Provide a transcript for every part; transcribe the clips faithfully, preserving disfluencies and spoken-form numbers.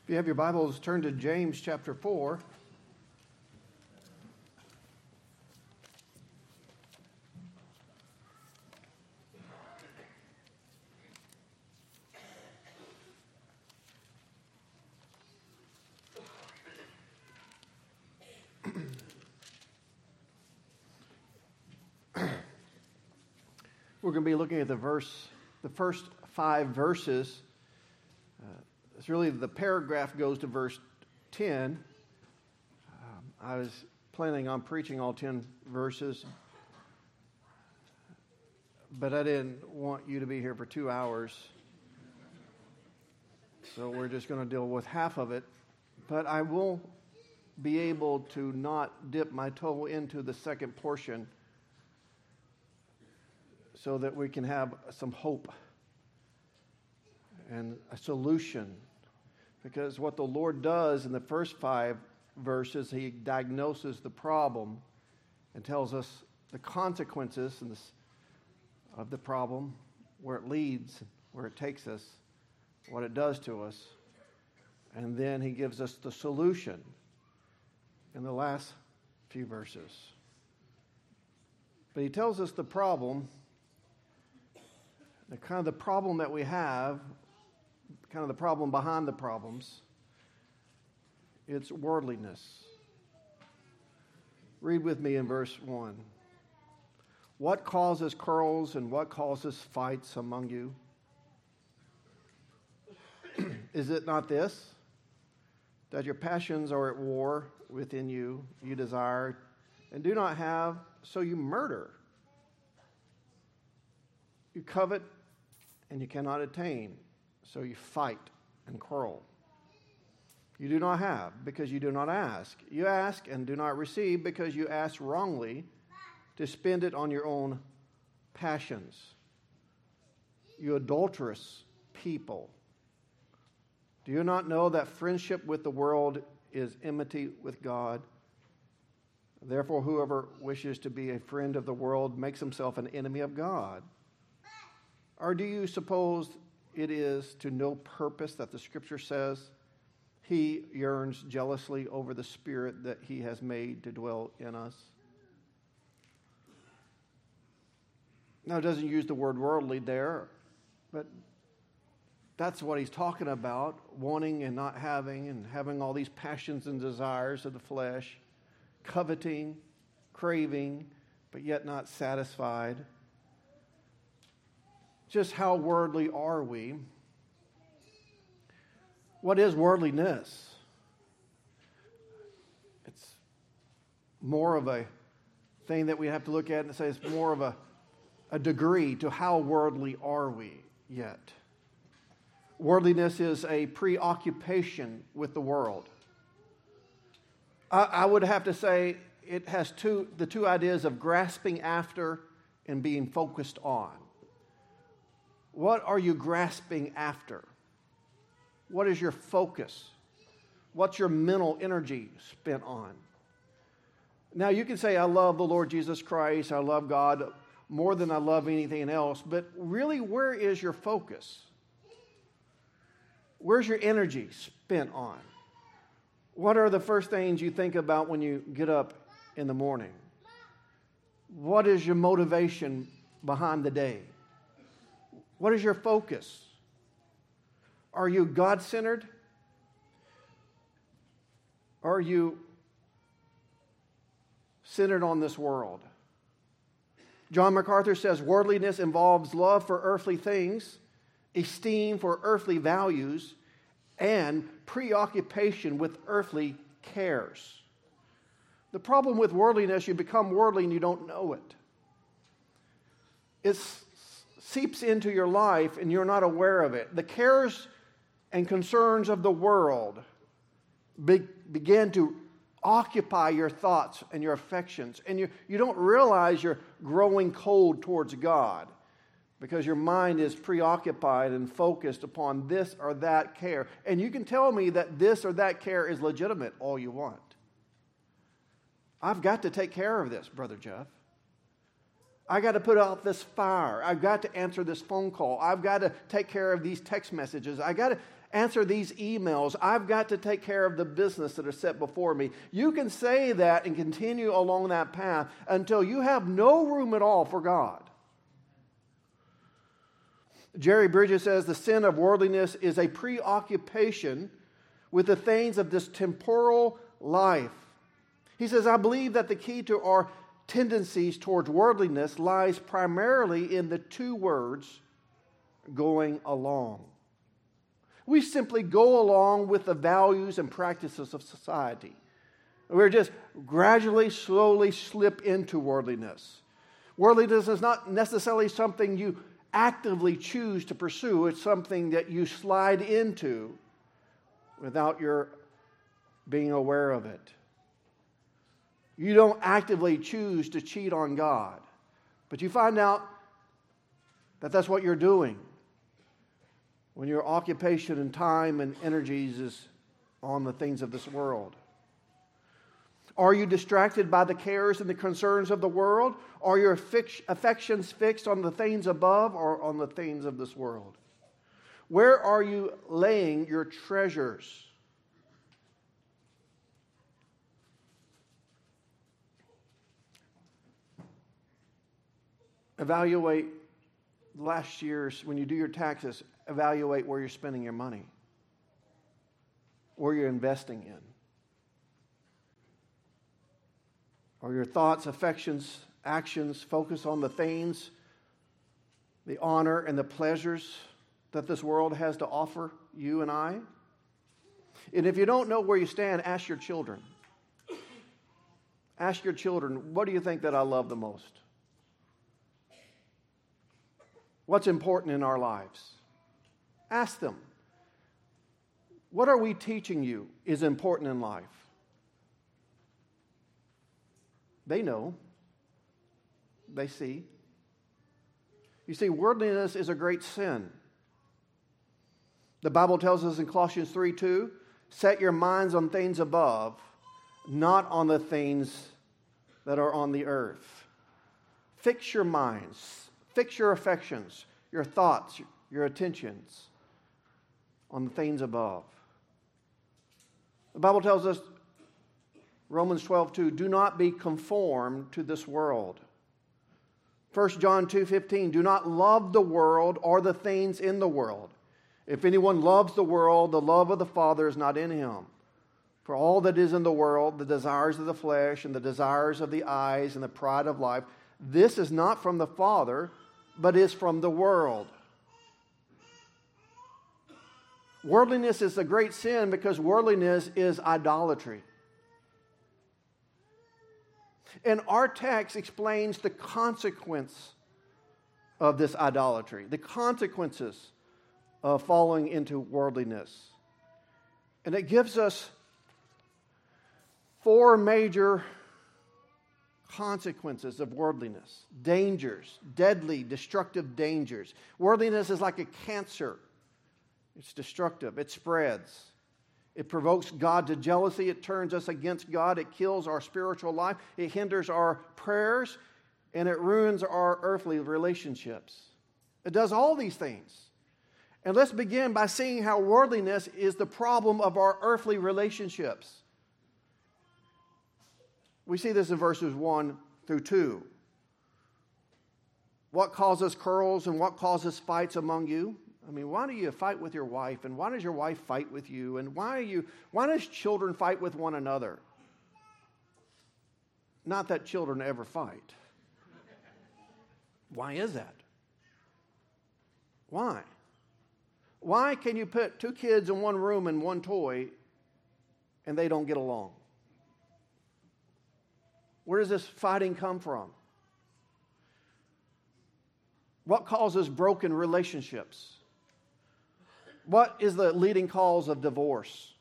If you have your Bibles, turn to James chapter four. We're going to be looking at the verse, the first five verses. Uh, it's really the paragraph goes to verse ten. Um, I was planning on preaching all ten verses, but I didn't want you to be here for two hours. So we're just going to deal with half of it. But I will be able to not dip my toe into the second portion, so that we can have some hope and a solution. Because what the Lord does in the first five verses, He diagnoses the problem and tells us the consequences of the problem, where it leads, where it takes us, what it does to us. And then He gives us the solution in the last few verses. But He tells us the problem. The kind of the problem that we have, kind of the problem behind the problems, it's worldliness. Read with me in verse one. What causes quarrels and what causes fights among you? Is it not this, that your passions are at war within you? You desire and do not have, so you murder. You covet and you cannot attain, so you fight and quarrel. You do not have, because you do not ask. You ask and do not receive, because you ask wrongly, to spend it on your own passions. You adulterous people, do you not know that friendship with the world is enmity with God? Therefore, whoever wishes to be a friend of the world makes himself an enemy of God. Or do you suppose it is to no purpose that the Scripture says, He yearns jealously over the Spirit that He has made to dwell in us? Now, it doesn't use the word worldly there, but that's what he's talking about, wanting and not having, and having all these passions and desires of the flesh, coveting, craving, but yet not satisfied. Just how worldly are we? What is worldliness? It's more of a thing that we have to look at and say it's more of a, a degree to how worldly are we yet. Worldliness is a preoccupation with the world. I, I would have to say it has two the two ideas of grasping after and being focused on. What are you grasping after? What is your focus? What's your mental energy spent on? Now, you can say, I love the Lord Jesus Christ, I love God more than I love anything else, but really, where is your focus? Where's your energy spent on? What are the first things you think about when you get up in the morning? What is your motivation behind the day? What is your focus? Are you God-centered? Are you centered on this world? John MacArthur says worldliness involves love for earthly things, esteem for earthly values, and preoccupation with earthly cares. The problem with worldliness, you become worldly and you don't know it. It's seeps into your life and you're not aware of it. The cares and concerns of the world be, begin to occupy your thoughts and your affections, and you, you don't realize you're growing cold towards God because your mind is preoccupied and focused upon this or that care. And you can tell me that this or that care is legitimate all you want. I've got to take care of this, Brother Jeff. I got to put out this fire. I've got to answer this phone call. I've got to take care of these text messages. I got to answer these emails. I've got to take care of the business that are set before me. You can say that and continue along that path until you have no room at all for God. Jerry Bridges says the sin of worldliness is a preoccupation with the things of this temporal life. He says, I believe that the key to our tendencies towards worldliness lies primarily in the two words, going along. We simply go along with the values and practices of society. We're just gradually, slowly slip into worldliness. Worldliness is not necessarily something you actively choose to pursue. It's something that you slide into without your being aware of it. You don't actively choose to cheat on God, but you find out that that's what you're doing when your occupation and time and energies is on the things of this world. Are you distracted by the cares and the concerns of the world? Are your affections fixed on the things above or on the things of this world? Where are you laying your treasures? Evaluate last year's, when you do your taxes, evaluate where you're spending your money, where you're investing in. Are your thoughts, affections, actions focused on the things, the honor and the pleasures that this world has to offer you and I? And if you don't know where you stand, ask your children. Ask your children, what do you think that I love the most? What's important in our lives? Ask them. What are we teaching you is important in life? They know. They see. You see, worldliness is a great sin. The Bible tells us in Colossians three two, set your minds on things above, not on the things that are on the earth. Fix your minds. Fix your affections, your thoughts, your attentions on the things above. The Bible tells us, Romans twelve two, do not be conformed to this world. First John two fifteen, do not love the world or the things in the world. If anyone loves the world, the love of the Father is not in him. For all that is in the world, the desires of the flesh and the desires of the eyes and the pride of life, this is not from the Father, but is from the world. Worldliness is a great sin because worldliness is idolatry. And our text explains the consequence of this idolatry, the consequences of falling into worldliness. And it gives us four major consequences of worldliness, dangers, deadly, destructive dangers. Worldliness is like a cancer. It's destructive. It spreads. It provokes God to jealousy. It turns us against God. It kills our spiritual life. It hinders our prayers, and it ruins our earthly relationships. It does all these things. And let's begin by seeing how worldliness is the problem of our earthly relationships. We see this in verses one through two. What causes quarrels and what causes fights among you? I mean, why do you fight with your wife? And why does your wife fight with you? And why are you, why does children fight with one another? Not that children ever fight. Why is that? Why? Why can you put two kids in one room and one toy and they don't get along? Where does this fighting come from? What causes broken relationships? What is the leading cause of divorce?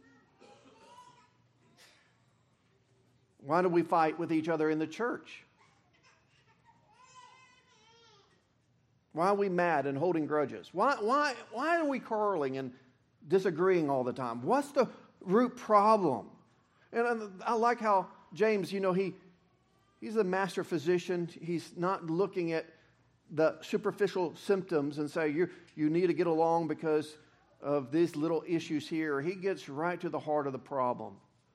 Why do we fight with each other in the church? Why are we mad and holding grudges? Why, why, why are we quarreling and disagreeing all the time? What's the root problem? And I like how James, you know, he He's a master physician. He's not looking at the superficial symptoms and say, you you need to get along because of these little issues here. He gets right to the heart of the problem.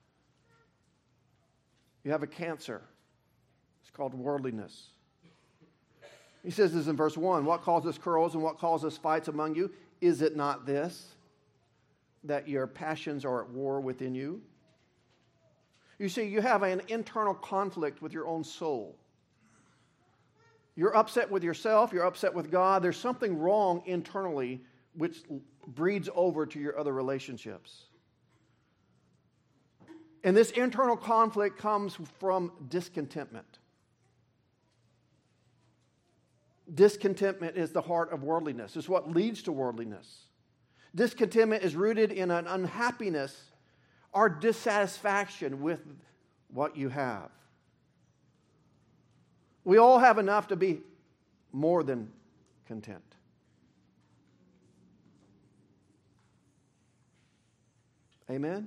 You have a cancer. It's called worldliness. He says this in verse one, what causes quarrels and what causes fights among you? Is it not this, that your passions are at war within you? You see, you have an internal conflict with your own soul. You're upset with yourself. You're upset with God. There's something wrong internally which breeds over to your other relationships. And this internal conflict comes from discontentment. Discontentment is the heart of worldliness. It's what leads to worldliness. Discontentment is rooted in an unhappiness or dissatisfaction with what you have. We all have enough to be more than content. Amen?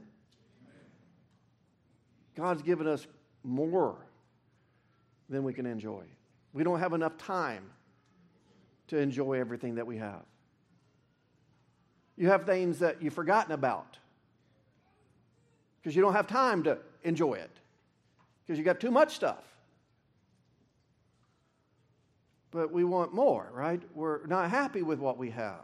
God's given us more than we can enjoy. We don't have enough time to enjoy everything that we have. You have things that you've forgotten about because you don't have time to enjoy it because you got too much stuff. But we want more, right? We're not happy with what we have.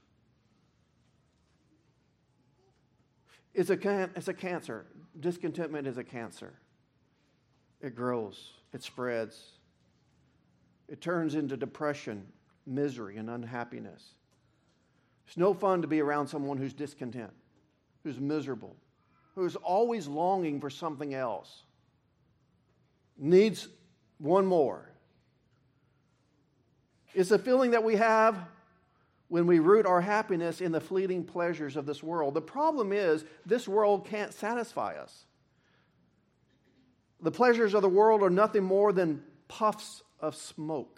It's a, can- it's a cancer. Discontentment is a cancer. It grows. It spreads. It turns into depression, misery, and unhappiness. It's no fun to be around someone who's discontent, who's miserable, who's always longing for something else, needs one more. It's a feeling that we have when we root our happiness in the fleeting pleasures of this world. The problem is, this world can't satisfy us. The pleasures of the world are nothing more than puffs of smoke.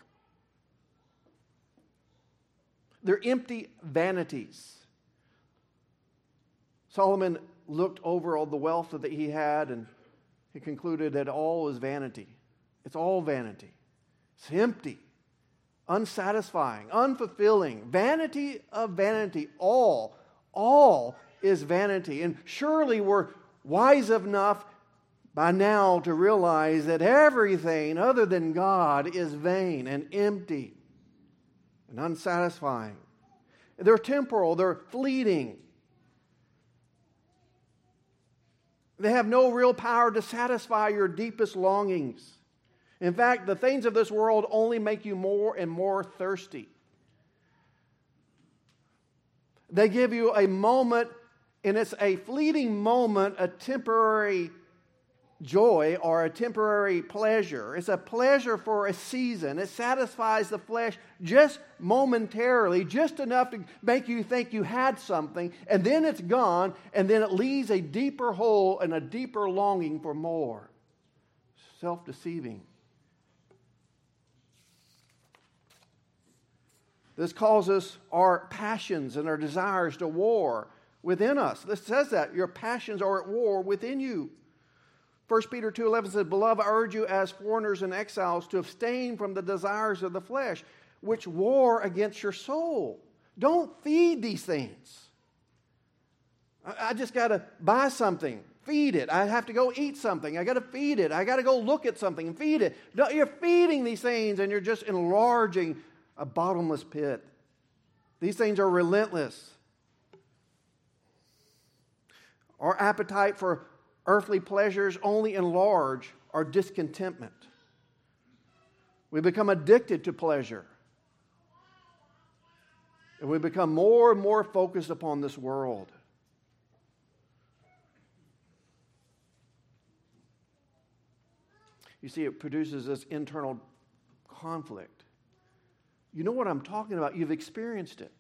They're empty vanities. Solomon looked over all the wealth that he had, and he concluded that all is vanity. It's all vanity. It's empty, unsatisfying, unfulfilling. Vanity of vanity. All, all is vanity. And surely we're wise enough by now to realize that everything other than God is vain and empty and unsatisfying. They're temporal, they're fleeting. They have no real power to satisfy your deepest longings. In fact, the things of this world only make you more and more thirsty. They give you a moment, and it's a fleeting moment, a temporary joy or a temporary pleasure. It's a pleasure for a season. It satisfies the flesh just momentarily, just enough to make you think you had something, and then it's gone, and then it leaves a deeper hole and a deeper longing for more. Self-deceiving. This causes our passions and our desires to war within us. This says that your passions are at war within you. First Peter two eleven says, Beloved, I urge you as foreigners and exiles to abstain from the desires of the flesh, which war against your soul. Don't feed these things. I, I just got to buy something, feed it. I have to go eat something. I got to feed it. I got to go look at something and feed it. No, you're feeding these things and you're just enlarging a bottomless pit. These things are relentless. Our appetite for earthly pleasures only enlarge our discontentment. We become addicted to pleasure. And we become more and more focused upon this world. You see, it produces this internal conflict. You know what I'm talking about. You've experienced it.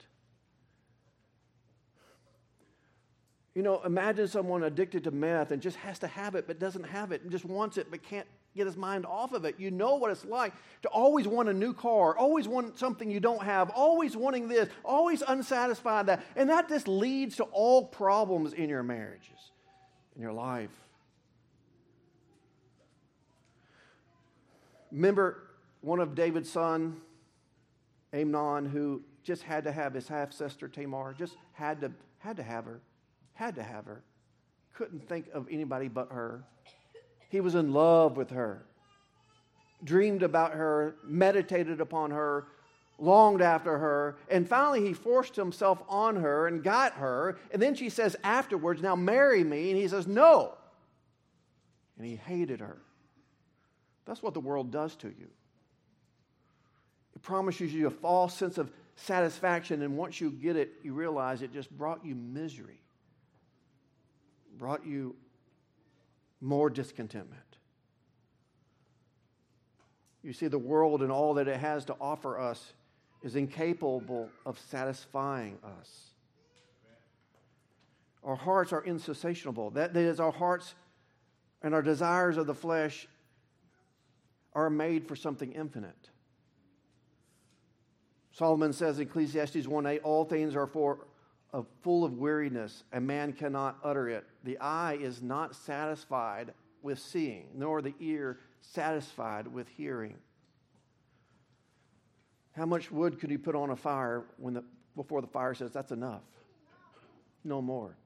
You know, imagine someone addicted to meth and just has to have it but doesn't have it and just wants it but can't get his mind off of it. You know what it's like to always want a new car, always want something you don't have, always wanting this, always unsatisfied that. And that just leads to all problems in your marriages, in your life. Remember one of David's son, Amnon, who just had to have his half-sister Tamar, just had to, had to have her, had to have her. Couldn't think of anybody but her. He was in love with her, dreamed about her, meditated upon her, longed after her, and finally he forced himself on her and got her, and then she says afterwards, now marry me, and he says no. And he hated her. That's what the world does to you. It promises you a false sense of satisfaction, and once you get it, you realize it just brought you misery, brought you more discontentment. You see, the world and all that it has to offer us is incapable of satisfying us. Our hearts are insatiable. That is, our hearts and our desires of the flesh are made for something infinite. Solomon says in Ecclesiastes one eight, all things are for uh, full of weariness, and man cannot utter it. The eye is not satisfied with seeing, nor the ear satisfied with hearing. How much wood could you put on a fire when the, before the fire says, that's enough? No more.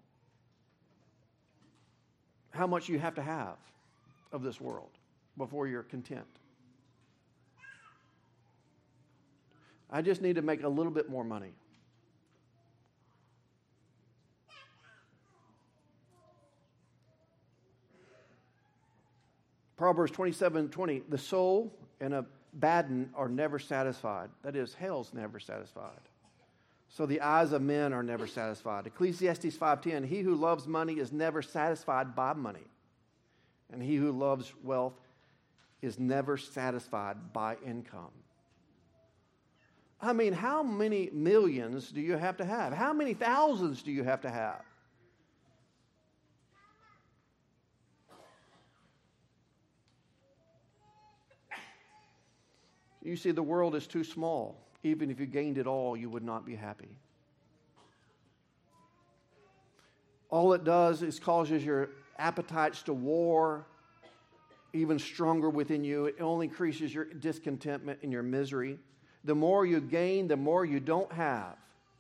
How much you have to have of this world before you're content? I just need to make a little bit more money. Proverbs twenty-seven twenty, the soul and a baden are never satisfied. That is, hell's never satisfied. So the eyes of men are never satisfied. Ecclesiastes five ten, he who loves money is never satisfied by money. And he who loves wealth is never satisfied by income. I mean, how many millions do you have to have? How many thousands do you have to have? You see, the world is too small. Even if you gained it all, you would not be happy. All it does is causes your appetites to war even stronger within you. It only increases your discontentment and your misery. The more you gain, the more you don't have.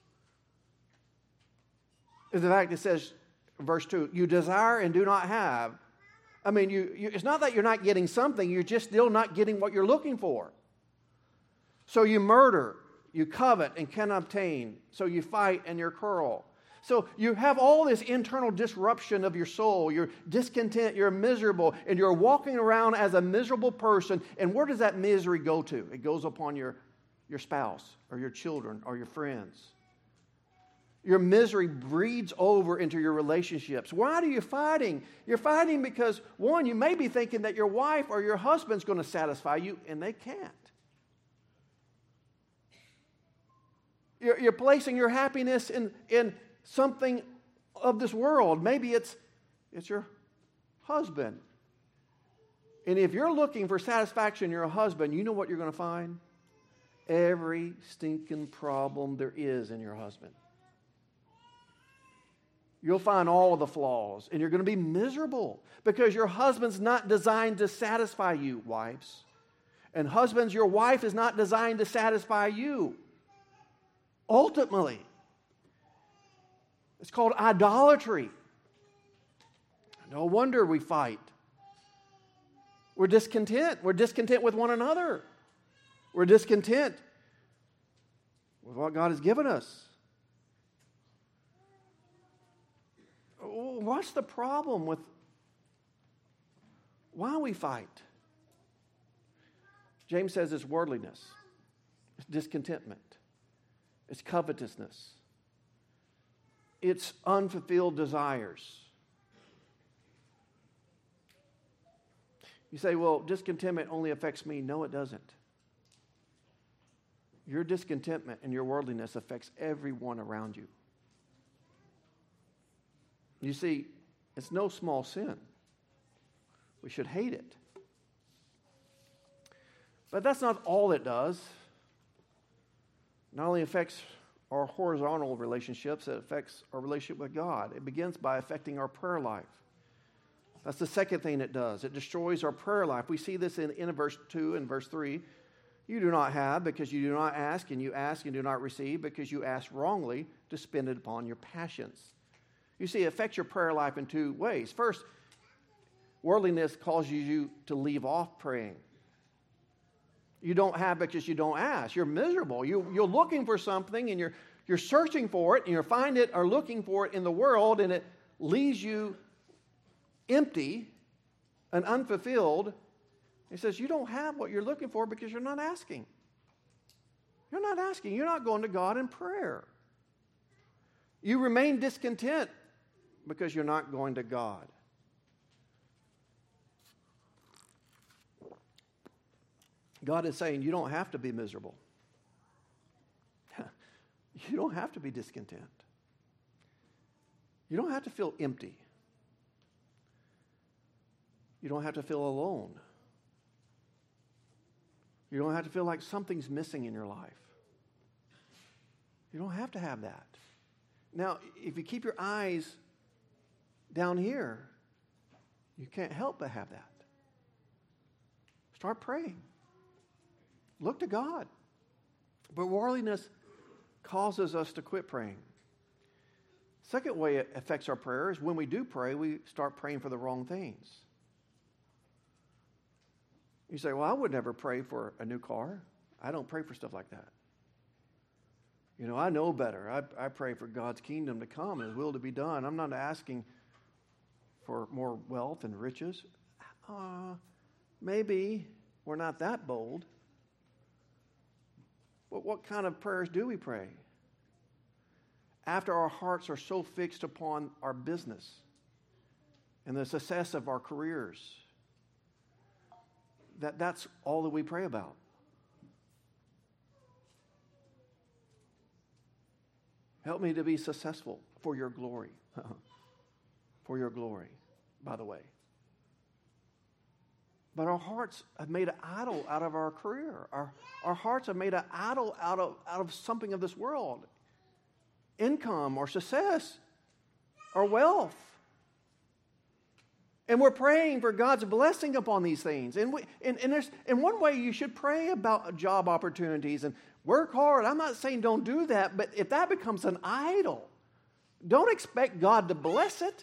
In fact, it says, verse two, you desire and do not have. I mean, you, you, it's not that you're not getting something, you're just still not getting what you're looking for. So you murder, you covet and cannot obtain. So you fight and you're cruel. So you have all this internal disruption of your soul. You're discontent, you're miserable, and you're walking around as a miserable person. And where does that misery go to? It goes upon your, your spouse or your children or your friends. Your misery breeds over into your relationships. Why are you fighting? You're fighting because, one, you may be thinking that your wife or your husband's going to satisfy you, and they can't. You're, you're placing your happiness in, in something of this world. Maybe it's, it's your husband. And if you're looking for satisfaction in your husband, you know what you're going to find? Every stinking problem there is in your husband. You'll find all of the flaws, and you're going to be miserable because your husband's not designed to satisfy you, wives. And husbands, your wife is not designed to satisfy you. Ultimately, it's called idolatry. No wonder we fight. We're discontent. We're discontent with one another. We're discontent with what God has given us. What's the problem with why we fight? James says it's worldliness, it's discontentment. It's covetousness. It's unfulfilled desires. You say, well, discontentment only affects me. No, it doesn't. Your discontentment and your worldliness affects everyone around you. You see, it's no small sin. We should hate it. But that's not all it does. Not only affects our horizontal relationships, it affects our relationship with God. It begins by affecting our prayer life. That's the second thing it does. It destroys our prayer life. We see this in, in verse two and verse three. You do not have because you do not ask, and you ask and do not receive because you ask wrongly to spend it upon your passions. You see, it affects your prayer life in two ways. First, worldliness causes you to leave off praying. You don't have because you don't ask. You're miserable. You, you're looking for something, and you're, you're searching for it, and you find it or looking for it in the world, and it leaves you empty and unfulfilled. He says, you don't have what you're looking for because you're not asking. You're not asking. You're not going to God in prayer. You remain discontent because you're not going to God. God is saying you don't have to be miserable. You don't have to be discontent. You don't have to feel empty. You don't have to feel alone. You don't have to feel like something's missing in your life. You don't have to have that. Now, if you keep your eyes down here, you can't help but have that. Start praying. Look to God. But worldliness causes us to quit praying. Second way it affects our prayer is when we do pray, we start praying for the wrong things. You say, well, I would never pray for a new car. I don't pray for stuff like that. You know, I know better. I, I pray for God's kingdom to come and His will to be done. I'm not asking for more wealth and riches. Uh, maybe we're not that bold. But what kind of prayers do we pray? After our hearts are so fixed upon our business and the success of our careers, that that's all that we pray about. Help me to be successful for your glory. For your glory, by the way. But our hearts have made an idol out of our career. Our, our hearts have made an idol out of, out of something of this world. Income or success or wealth. And we're praying for God's blessing upon these things. And, we, and, and there's, in one way, you should pray about job opportunities and work hard. I'm not saying don't do that, but if that becomes an idol, don't expect God to bless it.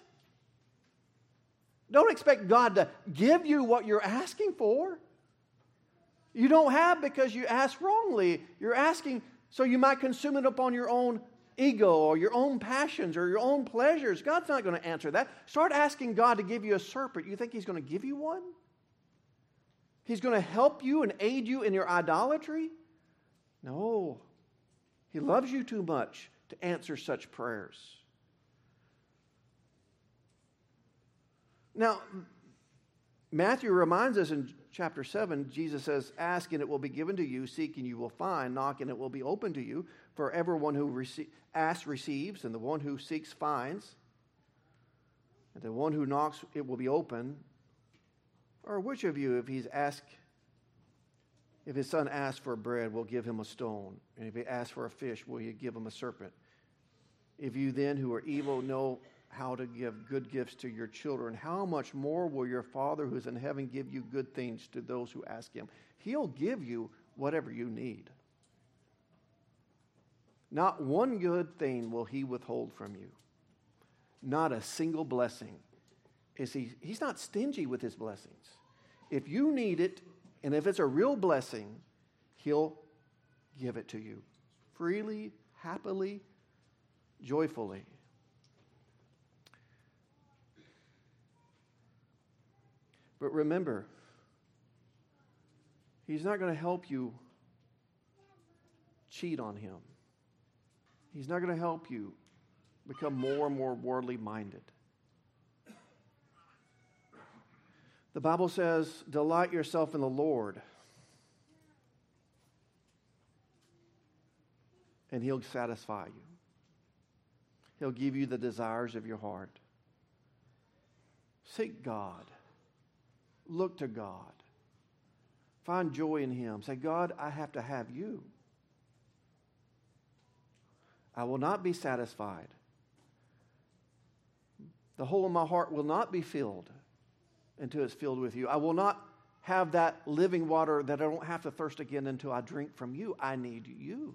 Don't expect God to give you what you're asking for. You don't have because you asked wrongly. You're asking so you might consume it upon your own ego or your own passions or your own pleasures. God's not going to answer that. Start asking God to give you a serpent. You think He's going to give you one? He's going to help you and aid you in your idolatry? No. He loves you too much to answer such prayers. Now, Matthew reminds us in chapter seven, Jesus says, ask and it will be given to you, seek and you will find, knock and it will be open to you. For everyone who rece- asks receives, and the one who seeks finds. And the one who knocks, it will be open. Or which of you, if he's asked, if his son asks for bread, will give him a stone? And if he asks for a fish, will you give him a serpent? If you then, who are evil, know how to give good gifts to your children, how much more will your Father who is in heaven give you good things to those who ask Him? He'll give you whatever you need. Not one good thing will He withhold from you. Not a single blessing. Is he, he's not stingy with His blessings. If you need it, and if it's a real blessing, He'll give it to you. Freely, happily, joyfully. But remember, He's not going to help you cheat on Him. He's not going to help you become more and more worldly minded. The Bible says, delight yourself in the Lord, and He'll satisfy you. He'll give you the desires of your heart. Seek God. Look to God. Find joy in Him. Say, God, I have to have you. I will not be satisfied. The whole of my heart will not be filled until it's filled with you. I will not have that living water that I don't have to thirst again until I drink from you. I need you.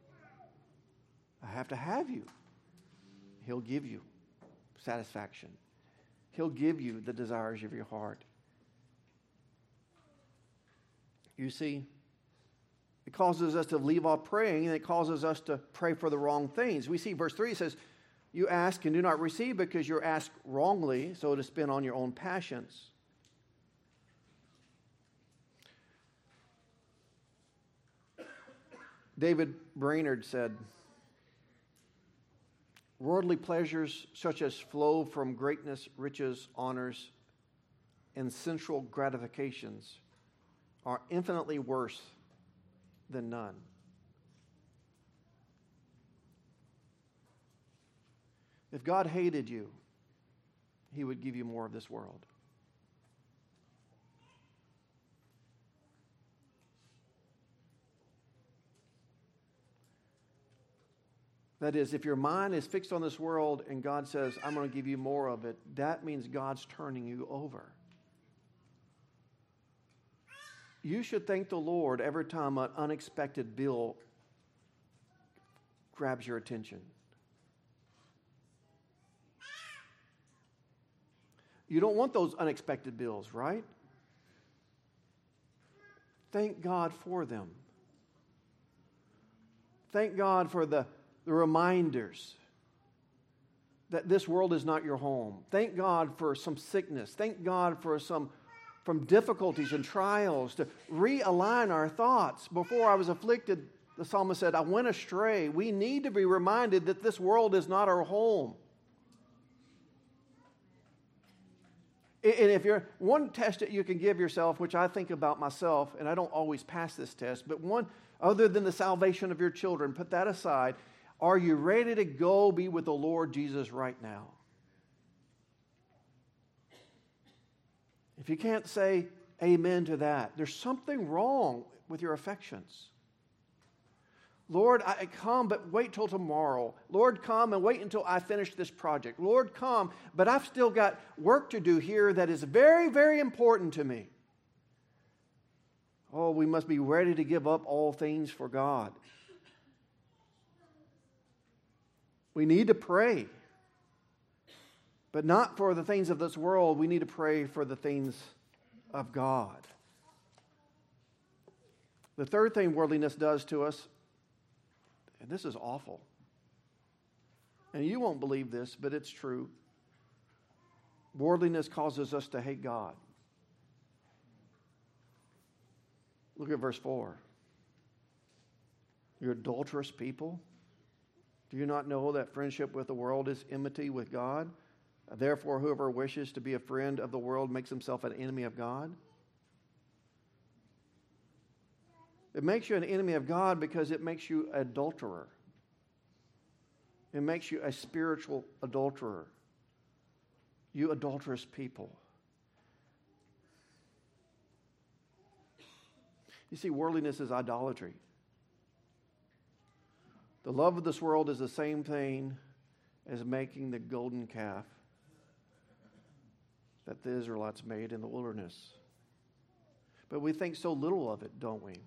I have to have you. He'll give you satisfaction. He'll give you the desires of your heart. You see, it causes us to leave off praying, and it causes us to pray for the wrong things. We see verse three says, you ask and do not receive because you're asked wrongly, so to spend on your own passions. David Brainerd said, worldly pleasures such as flow from greatness, riches, honors, and sensual gratifications are infinitely worse than none. If God hated you, He would give you more of this world. That is, if your mind is fixed on this world and God says, I'm going to give you more of it, that means God's turning you over. You should thank the Lord every time an unexpected bill grabs your attention. You don't want those unexpected bills, right? Thank God for them. Thank God for the, the reminders that this world is not your home. Thank God for some sickness. Thank God for some from difficulties and trials to realign our thoughts. Before I was afflicted, the psalmist said, I went astray. We need to be reminded that this world is not our home. And if you're one test that you can give yourself, which I think about myself, and I don't always pass this test, but one other than the salvation of your children, put that aside. Are you ready to go be with the Lord Jesus right now? If you can't say amen to that, there's something wrong with your affections. Lord, I come, but wait till tomorrow. Lord, come and wait until I finish this project. Lord, come, but I've still got work to do here that is very, very important to me. Oh, we must be ready to give up all things for God. We need to pray, but not for the things of this world. We need to pray for the things of God. The third thing worldliness does to us, and this is awful, and you won't believe this, but it's true. Worldliness causes us to hate God. Look at verse four. You adulterous people, do you not know that friendship with the world is enmity with God? Therefore, whoever wishes to be a friend of the world makes himself an enemy of God. It makes you an enemy of God because it makes you an adulterer. It makes you a spiritual adulterer. You adulterous people. You see, worldliness is idolatry. The love of this world is the same thing as making the golden calf that the Israelites made in the wilderness. But we think so little of it, don't we?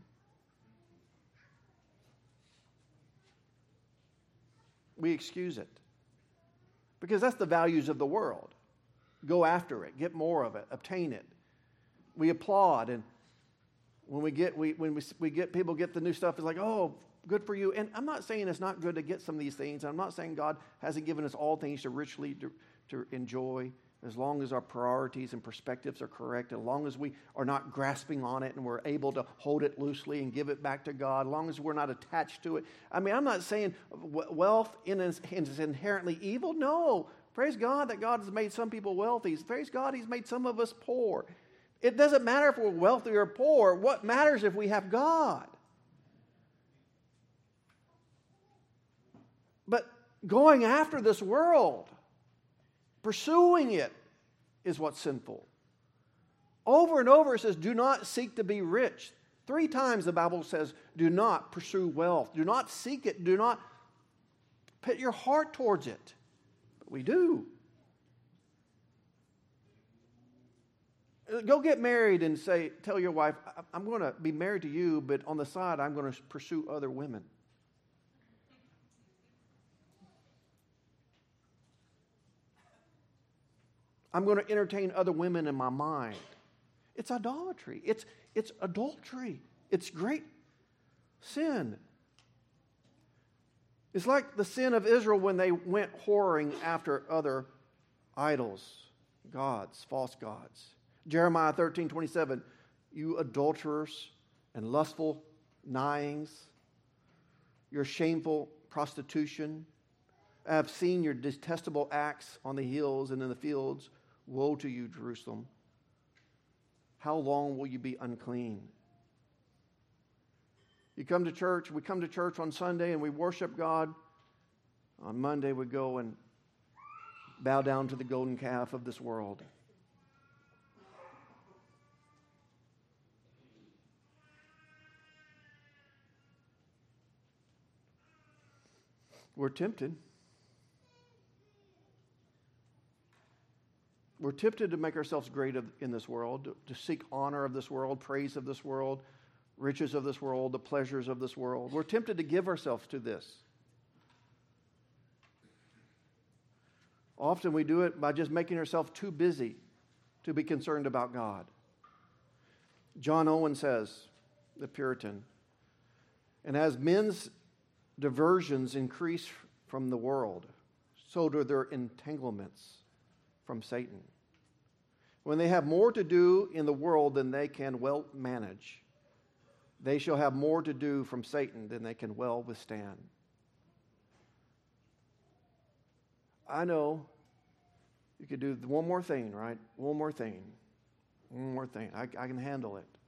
We excuse it. Because that's the values of the world. Go after it, get more of it, obtain it. We applaud, and when we get we when we, we get people get the new stuff, it's like, oh, good for you. And I'm not saying it's not good to get some of these things. I'm not saying God hasn't given us all things to richly to, to enjoy, as long as our priorities and perspectives are correct, as long as we are not grasping on it and we're able to hold it loosely and give it back to God, as long as we're not attached to it. I mean, I'm not saying wealth is inherently evil. No. Praise God that God has made some people wealthy. Praise God He's made some of us poor. It doesn't matter if we're wealthy or poor. What matters if we have God? But going after this world, pursuing it, is what's sinful. Over and over it says, do not seek to be rich. Three times the Bible says, do not pursue wealth. Do not seek it. Do not put your heart towards it. But we do. Go get married and say, tell your wife, I'm going to be married to you, but on the side, I'm going to pursue other women. I'm going to entertain other women in my mind. It's idolatry. It's, it's adultery. It's great sin. It's like the sin of Israel when they went whoring after other idols, gods, false gods. Jeremiah thirteen twenty-seven, you adulterers and lustful gnawings, your shameful prostitution. I have seen your detestable acts on the hills and in the fields. Woe to you, Jerusalem. How long will you be unclean? You come to church, we come to church on Sunday and we worship God. On Monday we go and bow down to the golden calf of this world. We're tempted. We're tempted to make ourselves great in this world, to seek honor of this world, praise of this world, riches of this world, the pleasures of this world. We're tempted to give ourselves to this. Often we do it by just making ourselves too busy to be concerned about God. John Owen says, the Puritan, and as men's diversions increase from the world, so do their entanglements from Satan. When they have more to do in the world than they can well manage, they shall have more to do from Satan than they can well withstand. I know you could do one more thing, right? One more thing. One more thing. I, I can handle it.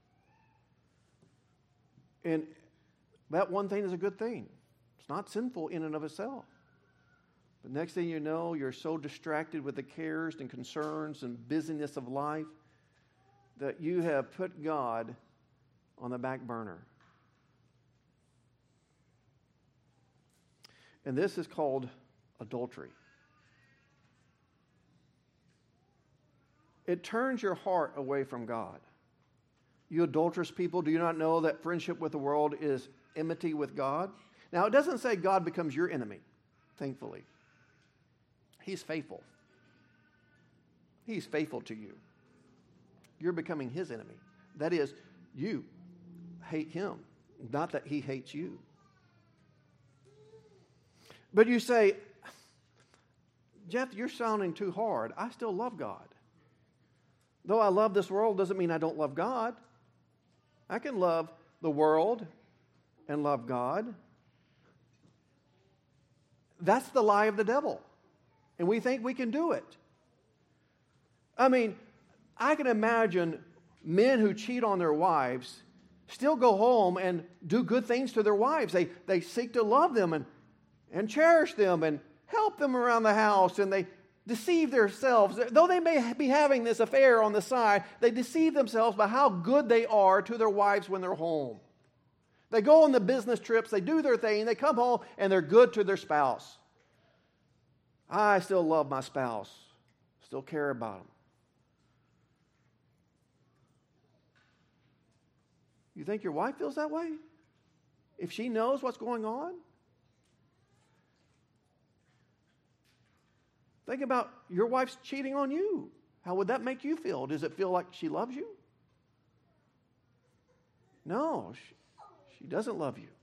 And that one thing is a good thing. It's not sinful in and of itself. But next thing you know, you're so distracted with the cares and concerns and busyness of life that you have put God on the back burner. And this is called adultery. It turns your heart away from God. You adulterous people, do you not know that friendship with the world is enmity with God? Now, it doesn't say God becomes your enemy, thankfully. He's faithful. He's faithful to you. You're becoming his enemy. That is, you hate him, not that he hates you. But you say, Jeff, you're sounding too hard. I still love God. Though I love this world doesn't mean I don't love God. I can love the world and love God. That's the lie of the devil. And we think we can do it. I mean, I can imagine men who cheat on their wives still go home and do good things to their wives. They, they seek to love them and, and cherish them and help them around the house, and they deceive themselves. Though they may be having this affair on the side, they deceive themselves by how good they are to their wives when they're home. They go on the business trips, they do their thing, they come home, and they're good to their spouse. I still love my spouse, still care about them. You think your wife feels that way? If she knows what's going on? Think about your wife's cheating on you. How would that make you feel? Does it feel like she loves you? No, she, she doesn't love you.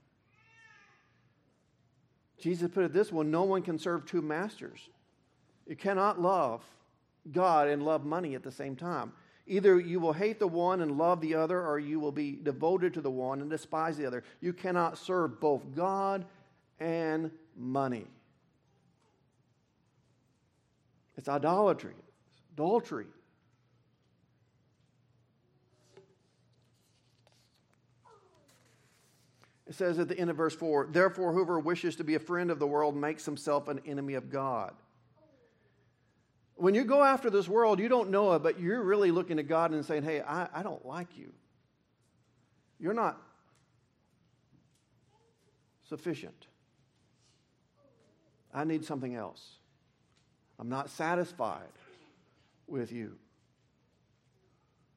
Jesus put it this way, no one can serve two masters. You cannot love God and love money at the same time. Either you will hate the one and love the other, or you will be devoted to the one and despise the other. You cannot serve both God and money. It's idolatry. It's adultery. It says at the end of verse four, therefore whoever wishes to be a friend of the world makes himself an enemy of God. When you go after this world, you don't know it, but you're really looking at God and saying, hey, I, I don't like you. You're not sufficient. I need something else. I'm not satisfied with you.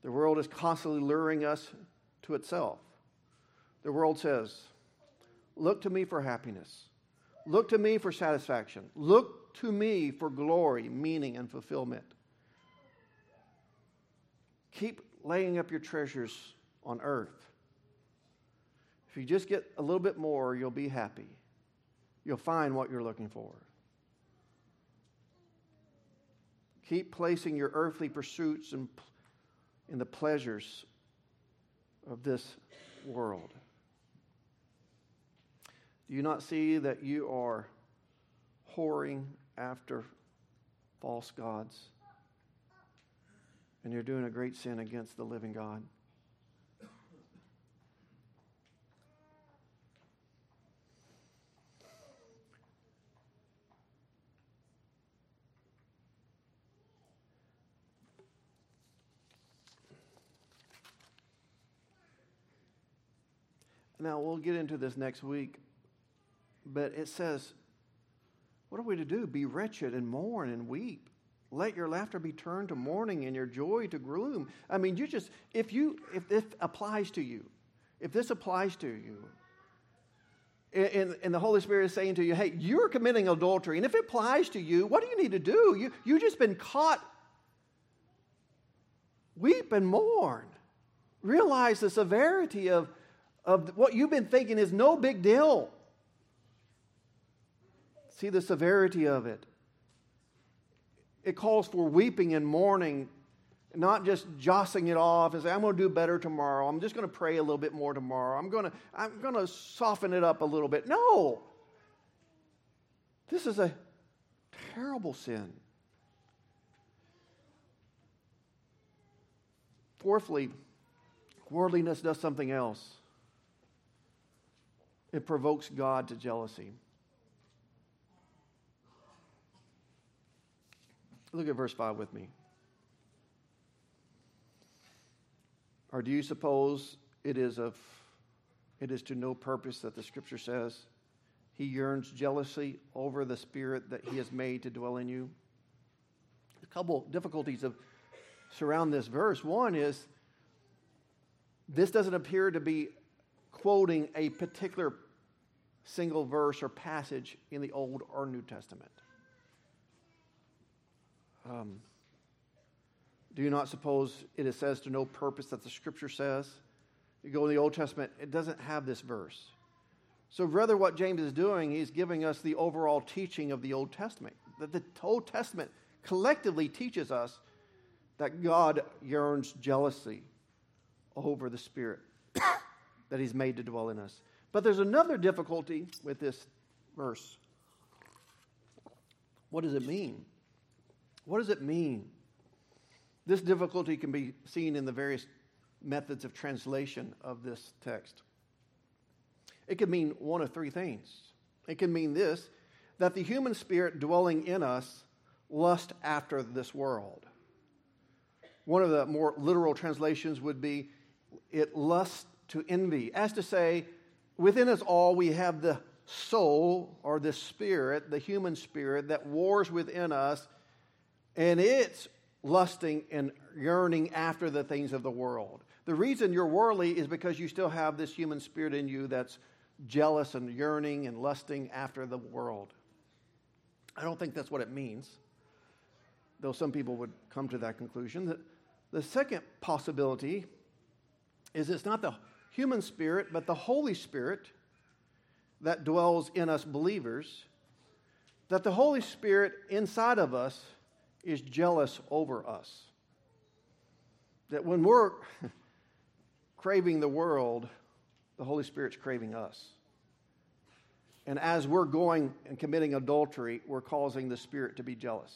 The world is constantly luring us to itself. The world says, look to me for happiness. Look to me for satisfaction. Look to me for glory, meaning, and fulfillment. Keep laying up your treasures on earth. If you just get a little bit more, you'll be happy. You'll find what you're looking for. Keep placing your earthly pursuits in, in the pleasures of this world. Do you not see that you are whoring after false gods? And you're doing a great sin against the living God. Now, we'll get into this next week, but it says, what are we to do? Be wretched and mourn and weep. Let your laughter be turned to mourning and your joy to gloom. I mean, you just, if you, if this applies to you, if this applies to you, and, and the Holy Spirit is saying to you, hey, you're committing adultery, and if it applies to you, what do you need to do? You, you've just been caught. Weep and mourn. Realize the severity of of what you've been thinking is no big deal. See the severity of it. It calls for weeping and mourning, not just jostling it off and say, I'm going to do better tomorrow. I'm just going to pray a little bit more tomorrow. I'm going to, I'm going to soften it up a little bit. No. This is a terrible sin. Fourthly, worldliness does something else. It provokes God to jealousy. Look at verse five with me. Or do you suppose it is of it is to no purpose that the Scripture says he yearns jealousy over the Spirit that he has made to dwell in you? A couple difficulties of surround this verse. One is this doesn't appear to be quoting a particular single verse or passage in the Old or New Testament. Um, do you not suppose it is says to no purpose that the Scripture says? You go in the Old Testament, it doesn't have this verse. So rather what James is doing, he's giving us the overall teaching of the Old Testament. That the Old Testament collectively teaches us that God yearns jealousy over the Spirit that he's made to dwell in us. But there's another difficulty with this verse. What does it mean? What does it mean? This difficulty can be seen in the various methods of translation of this text. It could mean one of three things. It can mean this, that the human spirit dwelling in us lusts after this world. One of the more literal translations would be, it lusts to envy. As to say, within us all we have the soul or the spirit, the human spirit that wars within us, and it's lusting and yearning after the things of the world. The reason you're worldly is because you still have this human spirit in you that's jealous and yearning and lusting after the world. I don't think that's what it means, though some people would come to that conclusion. The, the second possibility is it's not the human spirit, but the Holy Spirit that dwells in us believers, that the Holy Spirit inside of us is jealous over us. That when we're craving the world, the Holy Spirit's craving us. And as we're going and committing adultery, we're causing the Spirit to be jealous.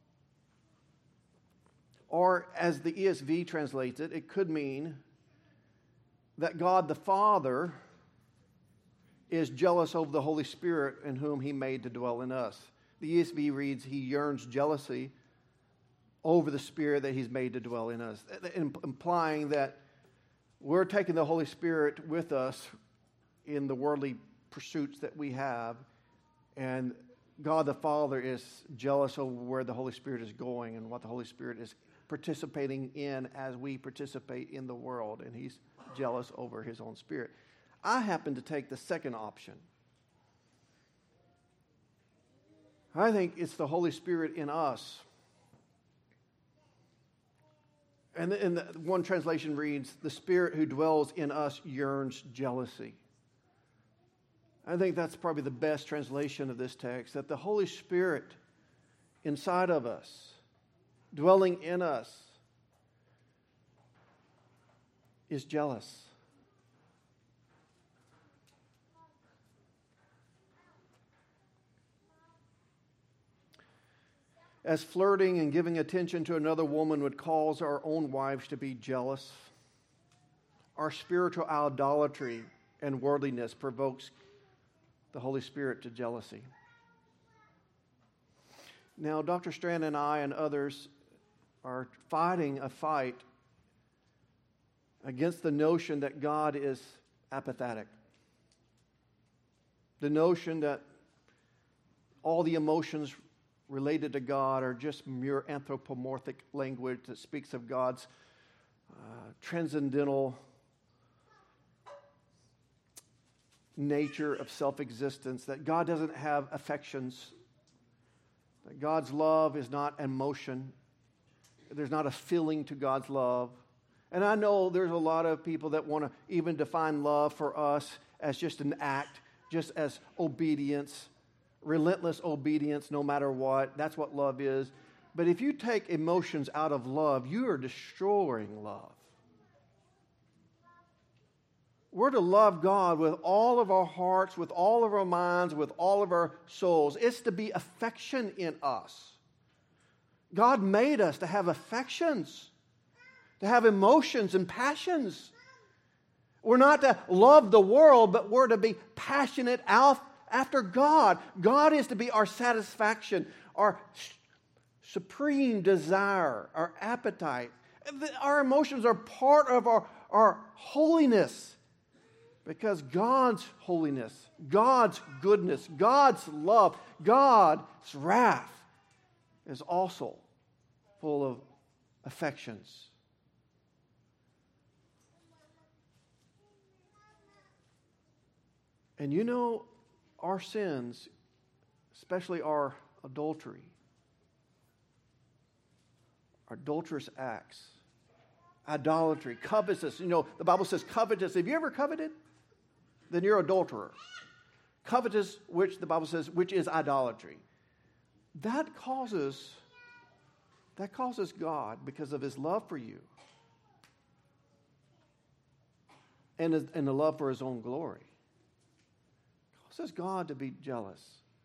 Or as the E S V translates it, it could mean that God the Father is jealous over the Holy Spirit in whom he made to dwell in us. The E S V reads, he yearns jealousy over the Spirit that he's made to dwell in us, implying that we're taking the Holy Spirit with us in the worldly pursuits that we have, and God the Father is jealous over where the Holy Spirit is going and what the Holy Spirit is participating in as we participate in the world, and he's jealous over his own Spirit. I happen to take the second option. I think it's the Holy Spirit in us. And, the, and the, one translation reads, the Spirit who dwells in us yearns jealousy. I think that's probably the best translation of this text, that the Holy Spirit inside of us, dwelling in us, is jealous. As flirting and giving attention to another woman would cause our own wives to be jealous, our spiritual idolatry and worldliness provokes the Holy Spirit to jealousy. Now, Doctor Strand and I and others are fighting a fight against the notion that God is apathetic. The notion that all the emotions related to God are just mere anthropomorphic language that speaks of God's uh, transcendental nature of self-existence, that God doesn't have affections, that God's love is not emotion, there's not a feeling to God's love. And I know there's a lot of people that want to even define love for us as just an act, just as obedience, relentless obedience no matter what. That's what love is. But if you take emotions out of love, you are destroying love. We're to love God with all of our hearts, with all of our minds, with all of our souls. It's to be affection in us. God made us to have affections, to have emotions and passions. We're not to love the world, but we're to be passionate out after God. God is to be our satisfaction, our supreme desire, our appetite. Our emotions are part of our, our holiness, because God's holiness, God's goodness, God's love, God's wrath is also full of affections. And you know, our sins, especially our adultery, our adulterous acts, idolatry, covetousness. You know, the Bible says covetous. Have you ever coveted? Then you're an adulterer. Covetous, which the Bible says, which is idolatry. That causes, that causes God, because of his love for you and, his, and the love for his own glory, causes God to be jealous.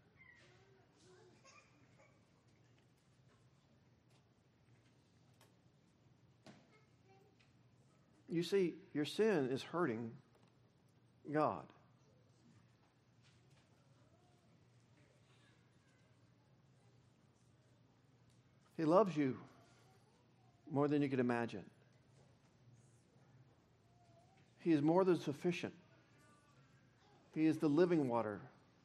You see, your sin is hurting God. He loves you more than you could imagine. He is more than sufficient. He is the living water.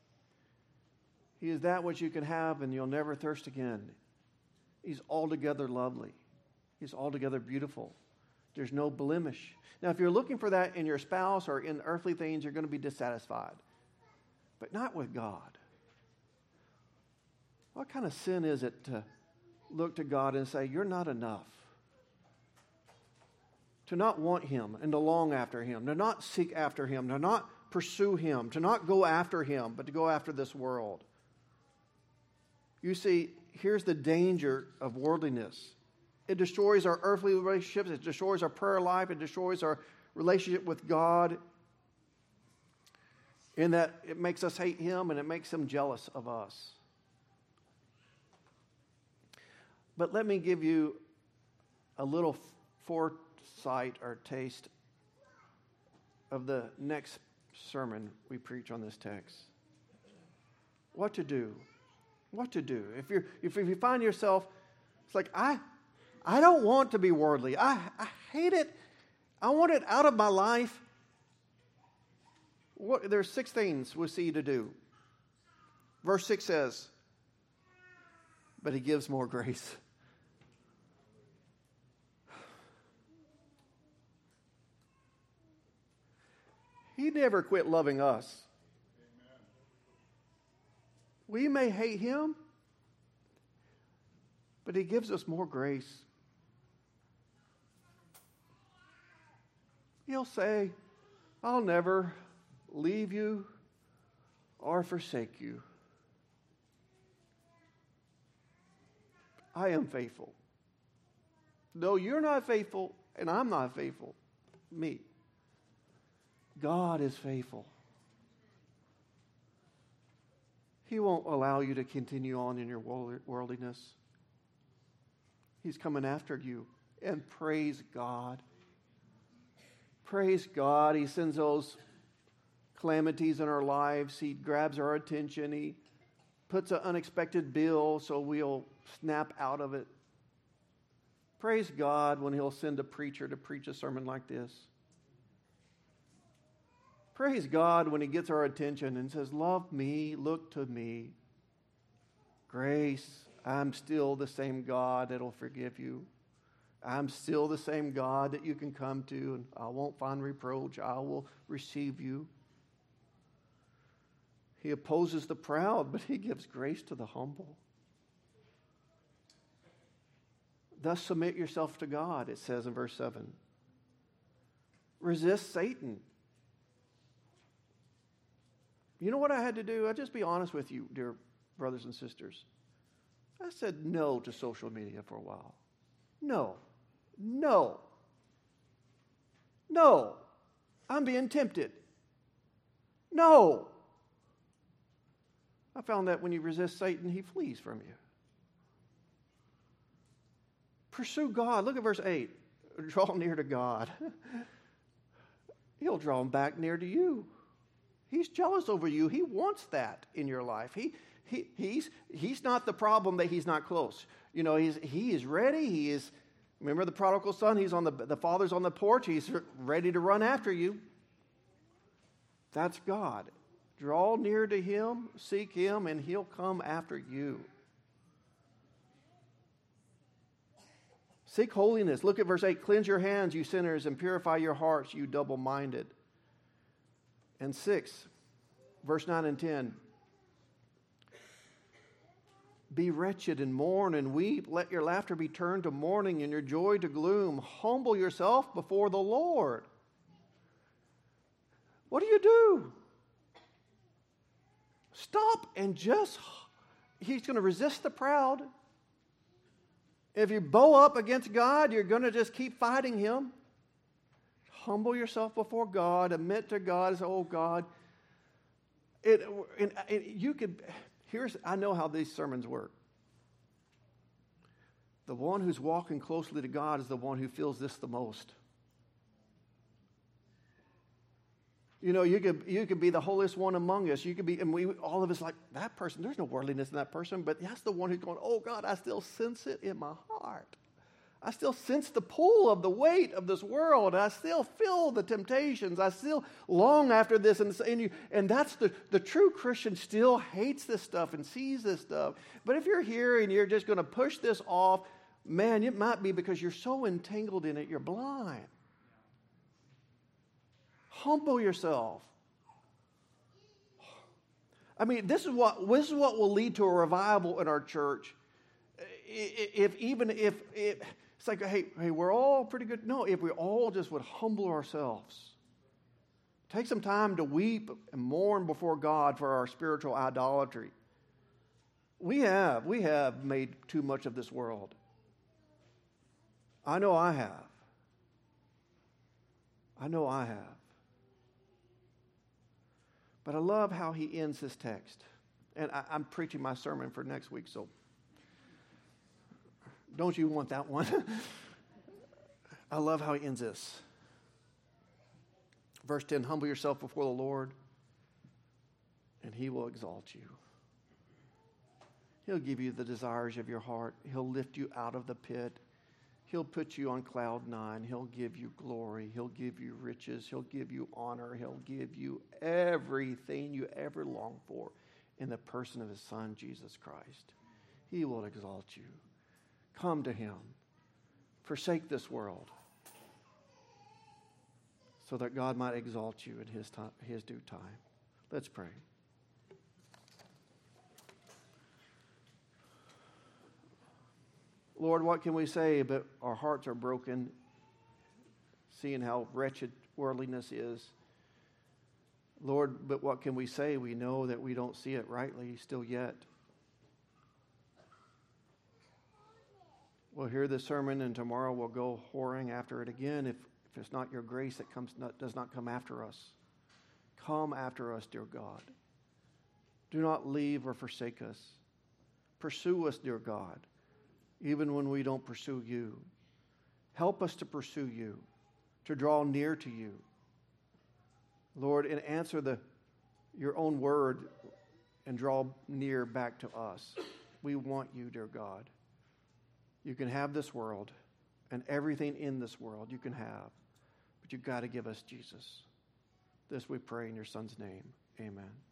He is that which you can have and you'll never thirst again. He's altogether lovely. He's altogether beautiful. There's no blemish. Now, if you're looking for that in your spouse or in earthly things, you're going to be dissatisfied. But not with God. What kind of sin is it to look to God and say, you're not enough? To not want him and to long after him, to not seek after him, to not pursue him, to not go after him, but to go after this world. You see, here's the danger of worldliness. It destroys our earthly relationships. It destroys our prayer life. It destroys our relationship with God. In that it makes us hate him and it makes him jealous of us. But let me give you a little foresight or taste of the next sermon we preach on this text. What to do. What to do. If you're if you find yourself, it's like, I I don't want to be worldly. I, I hate it. I want it out of my life. What, there's six things we see to do. Verse six says, but he gives more grace. He never quit loving us. We may hate him, but he gives us more grace. He'll say, I'll never leave you or forsake you. I am faithful. Though you're not faithful and I'm not faithful, me, God is faithful. He won't allow you to continue on in your worldliness. He's coming after you. And praise God. Praise God. He sends those calamities in our lives. He grabs our attention. He puts an unexpected bill so we'll snap out of it. Praise God when he'll send a preacher to preach a sermon like this. Praise God when he gets our attention and says, love me, look to me. Grace, I'm still the same God that'll forgive you. I'm still the same God that you can come to, and I won't find reproach. I will receive you. He opposes the proud, but he gives grace to the humble. Thus submit yourself to God, it says in verse seven. Resist Satan. You know what I had to do? I'll just be honest with you, dear brothers and sisters. I said no to social media for a while. No. No. No. I'm being tempted. No. I found that when you resist Satan, he flees from you. Pursue God. Look at verse eight. Draw near to God. He'll draw him back near to you. He's jealous over you. He wants that in your life. He, he, he's, he's not the problem that he's not close. You know, he's, he is ready. He is, remember the prodigal son? He's on the, the father's on the porch. He's ready to run after you. That's God. Draw near to him, seek him, and he'll come after you. Seek holiness. Look at verse eight. Cleanse your hands, you sinners, and purify your hearts, you double-minded. And six, verse nine and ten. Be wretched and mourn and weep. Let your laughter be turned to mourning and your joy to gloom. Humble yourself before the Lord. What do you do? Stop and just, he's going to resist the proud. If you bow up against God, you're going to just keep fighting him. Humble yourself before God. Admit to God, oh God. It, and, and you could, here's, I know how these sermons work. The one who's walking closely to God is the one who feels this the most. You know, you could you could be the holiest one among us. You could be, and we all of us like, that person, there's no worldliness in that person, but that's the one who's going, oh God, I still sense it in my heart. I still sense the pull of the weight of this world. I still feel the temptations. I still long after this. And, and, you, and that's the, the true Christian still hates this stuff and sees this stuff. But if you're here and you're just going to push this off, man, it might be because you're so entangled in it, you're blind. Humble yourself. I mean, this is what this is what will lead to a revival in our church. If even if, if it's like, hey, hey, we're all pretty good. No, if we all just would humble ourselves, take some time to weep and mourn before God for our spiritual idolatry. We have, we have made too much of this world. I know I have. I know I have. But I love how he ends this text. And I, I'm preaching my sermon for next week, so don't you want that one? I love how he ends this. Verse ten, humble yourself before the Lord, and he will exalt you. He'll give you the desires of your heart. He'll lift you out of the pit. He'll put you on cloud nine. He'll give you glory. He'll give you riches. He'll give you honor. He'll give you everything you ever longed for in the person of his Son, Jesus Christ. He will exalt you. Come to him. Forsake this world. so that God might exalt you in his, time, his due time. Let's pray. Lord, what can we say? But our hearts are broken, seeing how wretched worldliness is. Lord, but what can we say? We know that we don't see it rightly still yet. We'll hear the sermon, and tomorrow we'll go whoring after it again if, if it's not your grace that comes not, does not come after us. Come after us, dear God. Do not leave or forsake us. Pursue us, dear God, even when we don't pursue you. Help us to pursue you, to draw near to you. Lord, and answer the your own word and draw near back to us. We want you, dear God. You can have this world and everything in this world you can have, but you've got to give us Jesus. This we pray in your Son's name. Amen.